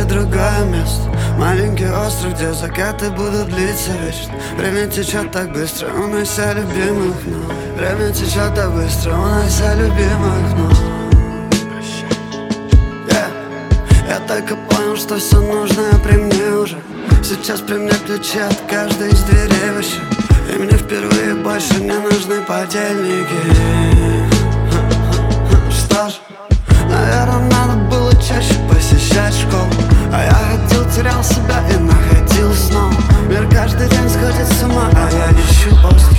другое место, маленький остров, где закаты будут длиться вечно. Время течет так быстро, унося любимых вновь. Время течет так быстро, унося любимых вновь. Я только понял, что все нужное при мне уже. Сейчас при мне ключи от каждой из дверей вообще. И мне впервые больше не нужны подельники. Что ж, наверное, надо было чаще посещать школу. А я ходил, терял себя и находил снова. Мир каждый день сходит с ума, а я ищу остров.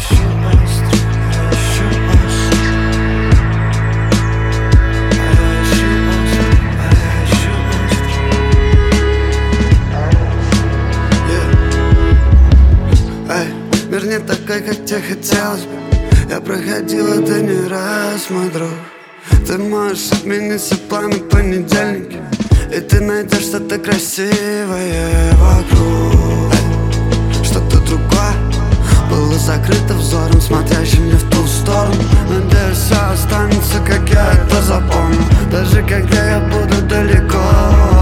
Мир не такой, как тебе хотелось бы. Я проходил это не раз, мой друг. Ты можешь отменить все планы понедельники, и ты найдешь что-то красивое вокруг. Что-то другое было закрыто взором, смотрящим не в ту сторону. Надеюсь, все останется, как я это запомнил, даже когда я буду далеко.